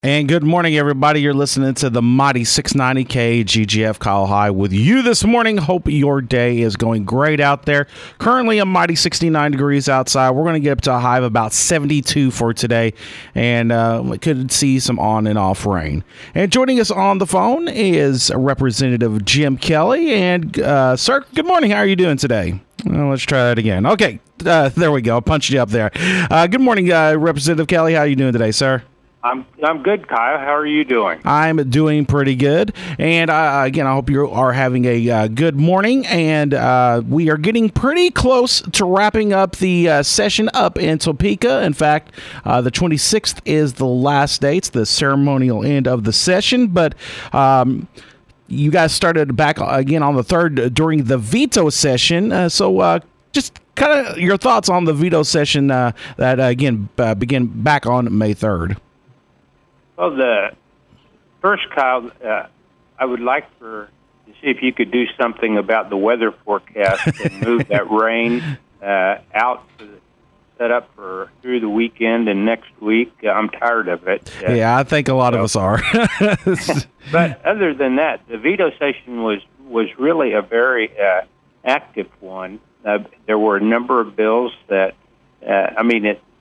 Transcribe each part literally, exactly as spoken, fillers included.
And good morning, everybody. You're listening to the Mighty six ninety K G G F Kyle High with you this morning. Hope your day is going great out there. Currently, a mighty sixty-nine degrees outside. We're going to get up to a high of about seventy-two for today, and uh, we could see some on and off rain. And joining us on the phone is Representative Jim Kelly. And, uh, sir, good morning. How are you doing today? Well, let's try that again. Okay, uh, there we go. I punched you up there. Uh, good morning, uh, Representative Kelly. How are you doing today, sir? I'm I'm good, Kyle. How are you doing? I'm doing pretty good. And uh, again, I hope you are having a uh, good morning. And uh, we are getting pretty close to wrapping up the uh, session up in Topeka. In fact, uh, the twenty-sixth is the last day. It's the ceremonial end of the session. But um, you guys started back again on the third during the veto session. Uh, so uh, just kind of your thoughts on the veto session uh, that, uh, again, uh, began back on May third. Well, the first, Kyle, uh, I would like for to see if you could do something about the weather forecast and move that rain uh, out to the, set up for through the weekend and next week. Uh, I'm tired of it. Uh, yeah, I think a lot so. of us are. But other than that, the veto session was was really a very uh, active one. Uh, there were a number of bills that, uh, I mean, it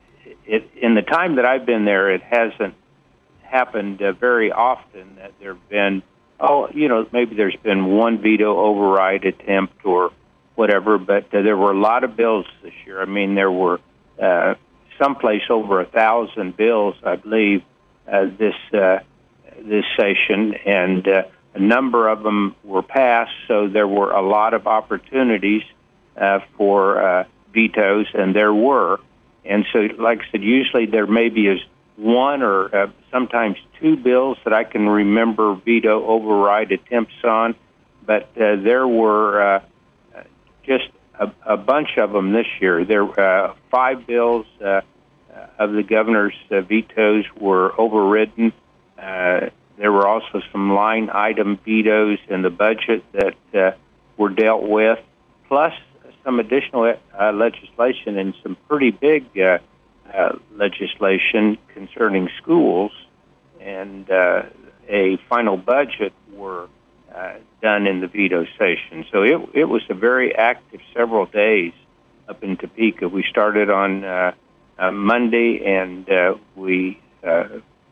it in the time that I've been there, it hasn't happened uh, very often that there have been, oh, you know, maybe there's been one veto override attempt or whatever, but uh, there were a lot of bills this year. I mean, there were uh, someplace over a thousand bills, I believe, uh, this uh, this session, and uh, a number of them were passed, so there were a lot of opportunities uh, for uh, vetoes, and there were. And so, like I said, usually there maybe is one or uh, sometimes two bills that I can remember veto override attempts on, but uh, there were uh, just a, a bunch of them this year. There were uh, five bills uh, of the governor's uh, vetoes were overridden. Uh, there were also some line item vetoes in the budget that uh, were dealt with, plus some additional uh, legislation and some pretty big uh, Uh, legislation concerning schools and uh, a final budget were uh, done in the veto session. So it, it was a very active several days up in Topeka. We started on uh, uh, Monday, and uh, we uh,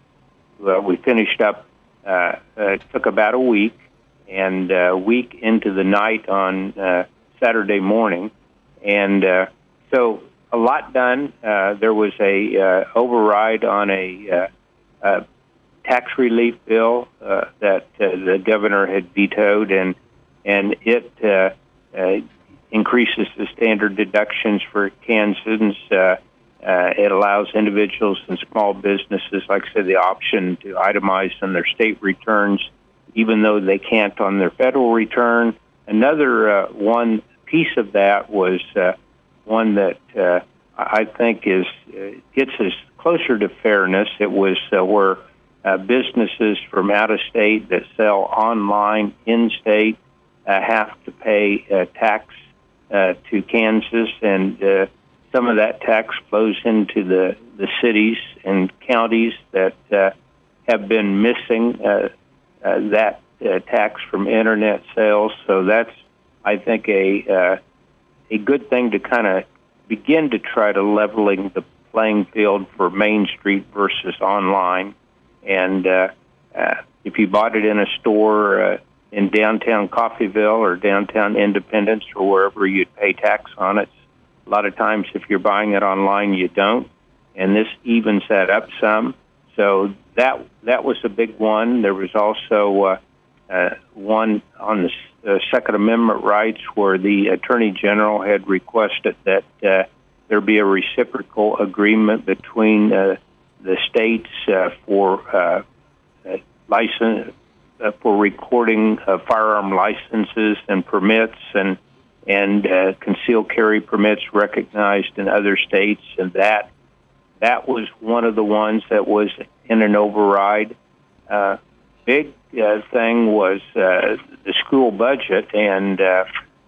well, we finished up. Uh, uh, it took about a week, and a week into the night on uh, Saturday morning, and uh, so. A lot done. Uh, there was a uh, override on a uh, uh, tax relief bill uh, that uh, the governor had vetoed, and and it uh, uh, increases the standard deductions for Kansans. Uh, uh, it allows individuals and small businesses, like I said, the option to itemize on their state returns, even though they can't on their federal return. Another uh, one piece of that was Uh, one that uh, I think is uh, gets us closer to fairness. It was uh, where uh, businesses from out of state that sell online in state uh, have to pay uh, tax uh, to Kansas, and uh, some of that tax flows into the, the cities and counties that uh, have been missing uh, uh, that uh, tax from internet sales. So that's, I think, a uh, a good thing to kind of begin to try to leveling the playing field for Main Street versus online. And uh, uh, if you bought it in a store uh, in downtown Coffeyville or downtown Independence or wherever, you'd pay tax on it. A lot of times if you're buying it online, you don't. And this evens that up some. So that that was a big one. There was also uh, uh, one on the uh, Second Amendment rights where the Attorney General had requested that uh, there be a reciprocal agreement between uh, the states uh, for uh, uh, license uh, for recording uh, firearm licenses and permits and and uh, concealed carry permits recognized in other states, and that that was one of the ones that was in an override. Uh, big uh, thing was uh, the school budget, and uh,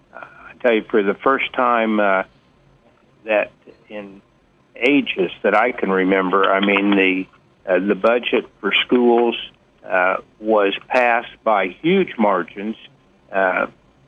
I tell you, for the first time uh, that in ages that I can remember, I mean, the Uh, the budget for schools uh, was passed by huge margins uh,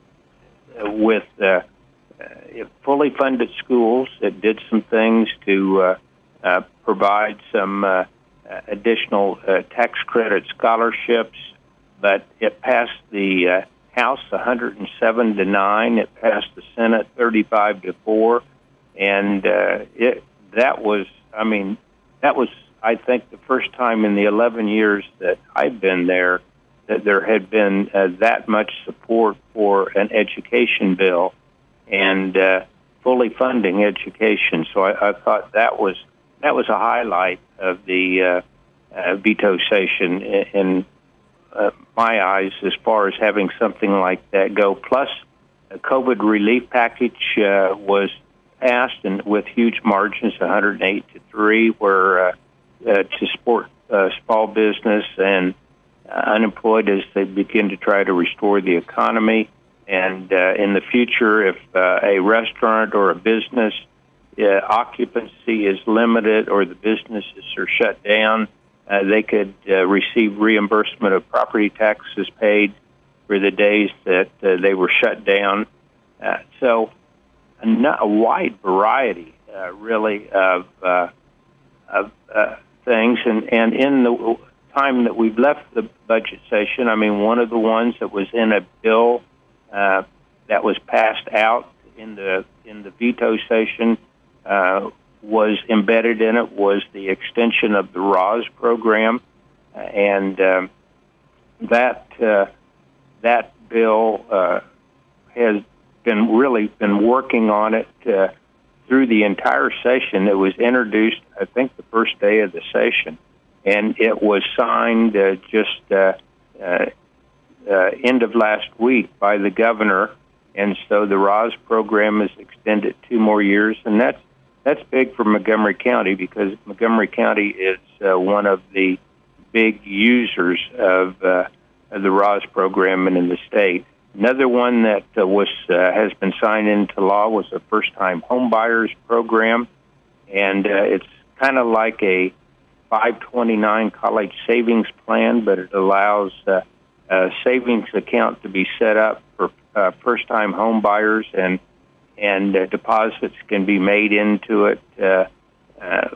with uh, uh, fully funded schools that did some things to uh, uh, provide some uh, additional uh, tax credit scholarships, but it passed the uh, House one hundred seven to nine. It passed the Senate thirty-five to four, and uh, it that was, I mean, that was, I think, the first time in the eleven years that I've been there that there had been uh, that much support for an education bill and uh, fully funding education. So I, I thought that was that was a highlight of the uh, uh, veto session in. in Uh, my eyes, as far as having something like that go. Plus, a COVID relief package uh, was passed, and with huge margins, one hundred eight to three, where uh, uh, to support uh, small business and uh, unemployed as they begin to try to restore the economy. And uh, in the future, if uh, a restaurant or a business uh, occupancy is limited or the businesses are shut down, Uh, they could uh, receive reimbursement of property taxes paid for the days that uh, they were shut down. Uh, so a, a wide variety, uh, really, of, uh, of uh, things. And, and in the time that we've left the budget session, I mean, one of the ones that was in a bill uh, that was passed out in the in the veto session uh, was embedded in it was the extension of the R O S program, uh, and um, that uh, that bill uh, has been really been working on it uh, through the entire session. It was introduced, I think, the first day of the session, and it was signed uh, just uh, uh, uh, end of last week by the governor, and so the R O S program is extended two more years, and that's That's big for Montgomery County because Montgomery County is uh, one of the big users of, uh, of the R O S program and in the state. Another one that uh, was uh, has been signed into law was the first-time home buyers program, and uh, it's kind of like a five twenty-nine college savings plan, but it allows uh, a savings account to be set up for uh, first-time home buyers, and and uh, deposits can be made into it uh, uh,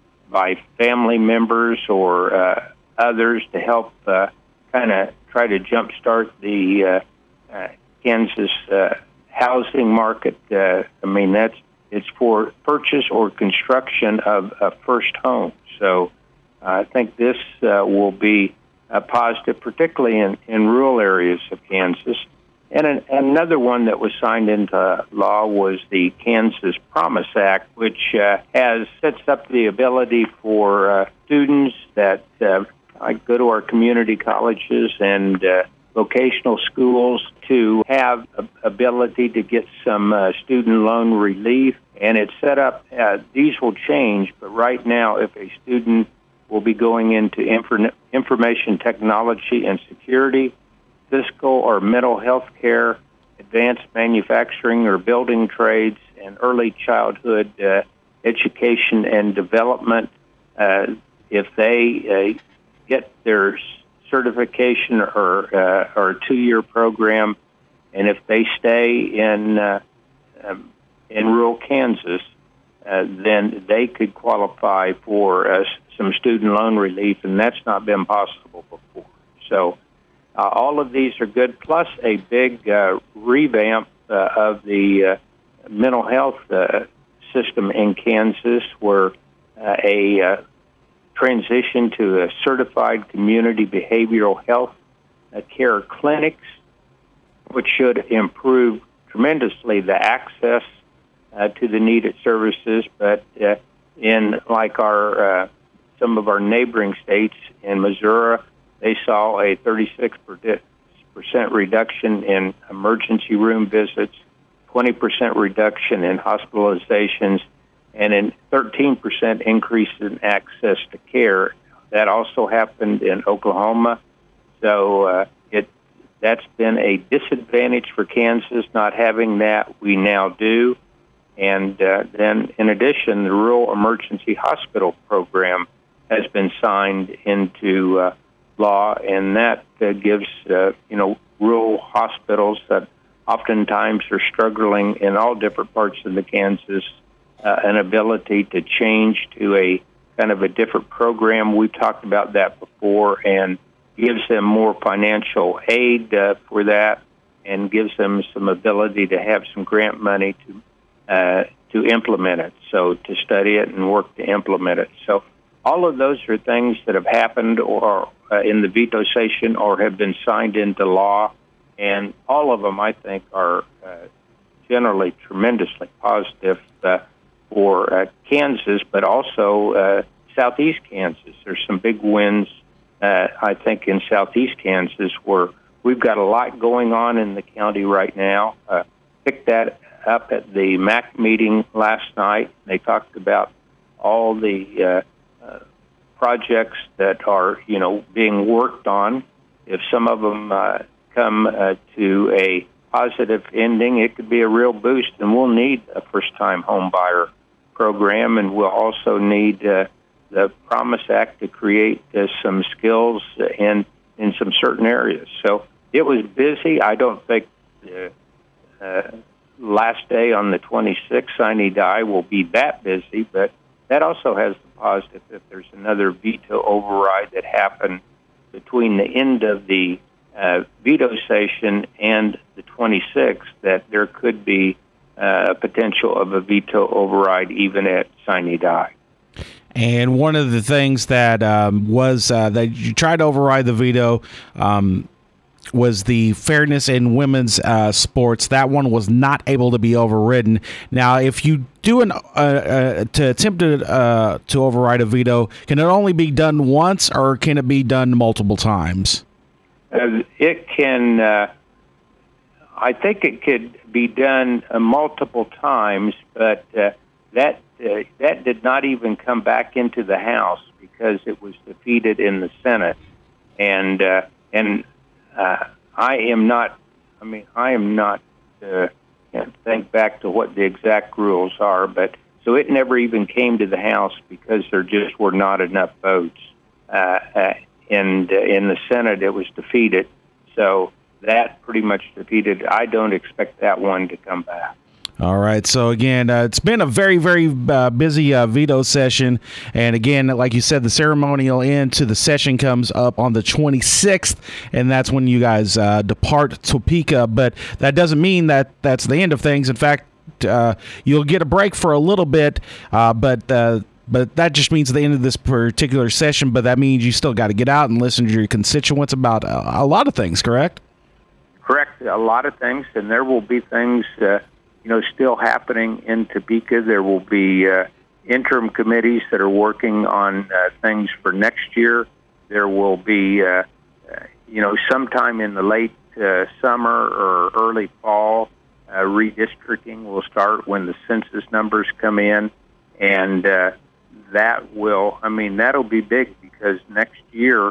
by family members or uh, others to help uh, kind of try to jumpstart the uh, uh, Kansas uh, housing market. Uh, I mean, that's it's for purchase or construction of a first home. So uh, I think this uh, will be a positive, particularly in, in rural areas of Kansas. And an, another one that was signed into law was the Kansas Promise Act, which uh, has sets up the ability for uh, students that uh, go to our community colleges and uh, vocational schools to have a, ability to get some uh, student loan relief. And it's set up, uh, these will change, but right now if a student will be going into infor- information technology and security, physical or mental health care, advanced manufacturing or building trades, and early childhood uh, education and development. Uh, if they uh, get their certification or, uh, or a two-year program, and if they stay in uh, um, in rural Kansas, uh, then they could qualify for uh, some student loan relief, and that's not been possible before. So. Uh, all of these are good, plus a big uh, revamp uh, of the uh, mental health uh, system in Kansas, where uh, a uh, transition to a certified community behavioral health uh, care clinics, which should improve tremendously the access uh, to the needed services. But uh, in like our uh, some of our neighboring states in Missouri, they saw a thirty-six percent reduction in emergency room visits, twenty percent reduction in hospitalizations, and a thirteen percent increase in access to care. That also happened in Oklahoma. So uh, it that's been a disadvantage for Kansas not having that. We now do. And uh, then in addition, the Rural Emergency Hospital Program has been signed into uh, law, and that uh, gives uh, you know rural hospitals that oftentimes are struggling in all different parts of the Kansas uh, an ability to change to a kind of a different program. We've talked about that before, and gives them more financial aid uh, for that, and gives them some ability to have some grant money to uh, to implement it, so to study it and work to implement it. So all of those are things that have happened or uh, in the veto session or have been signed into law, and all of them, I think, are uh, generally tremendously positive uh, for uh, Kansas, but also uh, southeast Kansas. There's some big wins, uh, I think, in southeast Kansas where we've got a lot going on in the county right now. Uh, picked that up at the M A C meeting last night. They talked about all the uh, uh, projects that are, you know, being worked on. If some of them uh, come uh, to a positive ending, it could be a real boost, and we'll need a first-time home buyer program, and we'll also need uh, the Promise Act to create uh, some skills in in some certain areas. So it was busy. I don't think the uh, last day on the twenty-sixth, sine die, will be that busy, but that also has the positive if there's another veto override that happened between the end of the uh, veto session and the twenty-sixth, that there could be uh, a potential of a veto override even at sine die. And one of the things that um, was uh, that you tried to override the veto um, was the fairness in women's uh, sports. That one was not able to be overridden. Now, if you do an uh, uh, to attempt to uh, to override a veto, can it only be done once, or can it be done multiple times? Uh, it can. Uh, I think it could be done uh, multiple times, but uh, that uh, that did not even come back into the House because it was defeated in the Senate, and uh, and. Uh, I am not, I mean, I am not, uh, can't think back to what the exact rules are, but so it never even came to the House because there just were not enough votes. Uh, uh, and uh, in the Senate, it was defeated. So that pretty much defeated. I don't expect that one to come back. All right. So, again, uh, it's been a very, very uh, busy uh, veto session. And, again, like you said, the ceremonial end to the session comes up on the twenty-sixth, and that's when you guys uh, depart Topeka. But that doesn't mean that that's the end of things. In fact, uh, you'll get a break for a little bit, uh, but uh, but that just means the end of this particular session. But that means you still got to get out and listen to your constituents about a, a lot of things, correct? Correct. A lot of things, and there will be things uh, you know, still happening in Topeka. There will be uh, interim committees that are working on uh, things for next year. There will be, uh, uh, you know, sometime in the late uh, summer or early fall, uh, redistricting will start when the census numbers come in. And uh, that will, I mean, that'll be big because next year,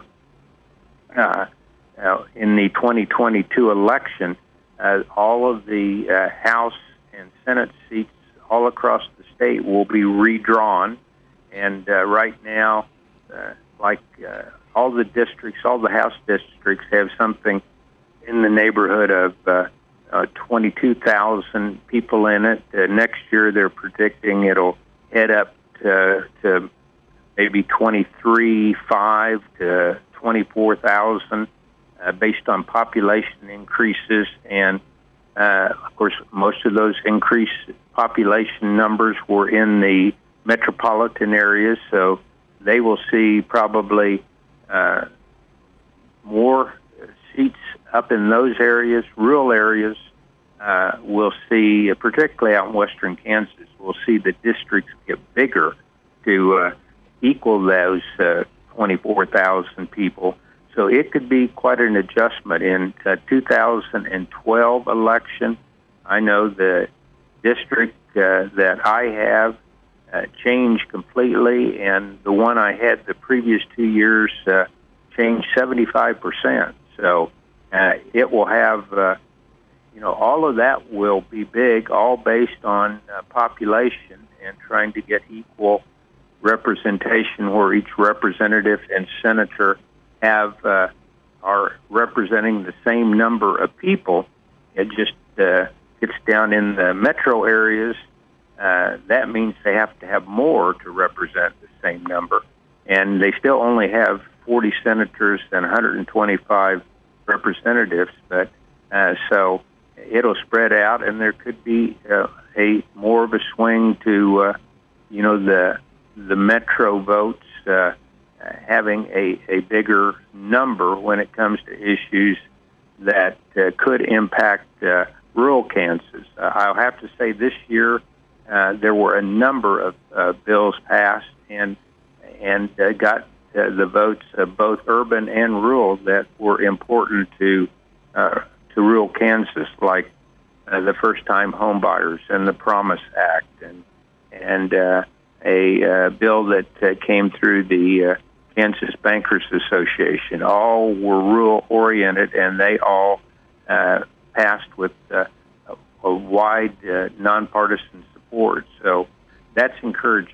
uh, uh, in the twenty twenty-two election, uh, all of the uh, House and Senate seats all across the state will be redrawn. And uh, right now, uh, like uh, all the districts, all the House districts have something in the neighborhood of uh, uh, twenty-two thousand people in it. Uh, next year, they're predicting it'll head up to, to maybe twenty-three point five to twenty-four thousand uh, based on population increases. And Uh, of course, most of those increased population numbers were in the metropolitan areas, so they will see probably uh, more seats up in those areas. Rural areas uh, will see, particularly out in western Kansas, we'll see the districts get bigger to uh, equal those uh, twenty-four thousand people. So it could be quite an adjustment. In the two thousand twelve election, I know the district uh, that I have uh, changed completely, and the one I had the previous two years uh, changed seventy-five percent. So uh, it will have, uh, you know, all of that will be big, all based on uh, population and trying to get equal representation where each representative and senator have uh, are representing the same number of people. It just uh, gets down in the metro areas. Uh, that means they have to have more to represent the same number. And they still only have forty senators and one hundred twenty-five representatives. But uh, so it'll spread out, and there could be uh, a more of a swing to, uh, you know, the the metro votes uh, having a, a bigger number when it comes to issues that uh, could impact uh, rural Kansas. Uh, I'll have to say this year uh, there were a number of uh, bills passed and and uh, got uh, the votes of both urban and rural that were important to uh, to rural Kansas, like uh, the first-time homebuyers and the Promise Act, and and uh, a uh, bill that uh, came through the uh, Kansas Bankers Association. All were rural-oriented, and they all uh, passed with uh, a, a wide uh, nonpartisan support. So that's encouraging.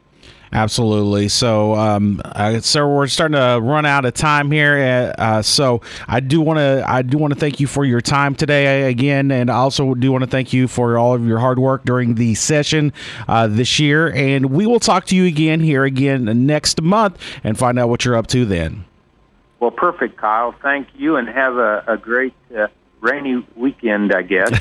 Absolutely. So, um, uh, sir, we're starting to run out of time here. Uh, so, I do want to I do want to thank you for your time today again, and I also do want to thank you for all of your hard work during the session uh, this year. And we will talk to you again here again next month and find out what you're up to then. Well, perfect, Kyle. Thank you, and have a, a great uh, rainy weekend, I guess.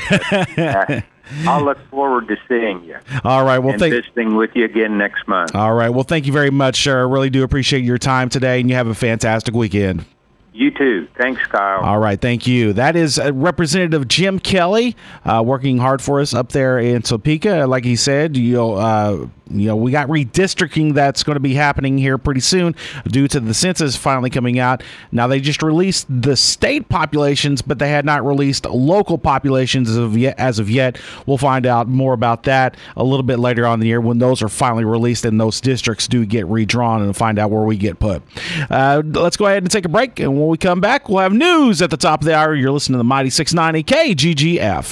uh, I'll look forward to seeing you. All right. Well, and thank- visiting with you again next month. All right. Well, thank you very much, sir. I really do appreciate your time today, and you have a fantastic weekend. You too. Thanks, Kyle. All right. Thank you. That is uh, Representative Jim Kelly uh, working hard for us up there in Topeka. Like he said, you know, uh, you know, we got redistricting that's going to be happening here pretty soon due to the census finally coming out. Now, they just released the state populations, but they had not released local populations as of yet. As of yet. We'll find out more about that a little bit later on in the year when those are finally released and those districts do get redrawn, and find out where we get put. Uh, let's go ahead and take a break, and when we come back, we'll have news at the top of the hour. You're listening to the Mighty six ninety K G G F.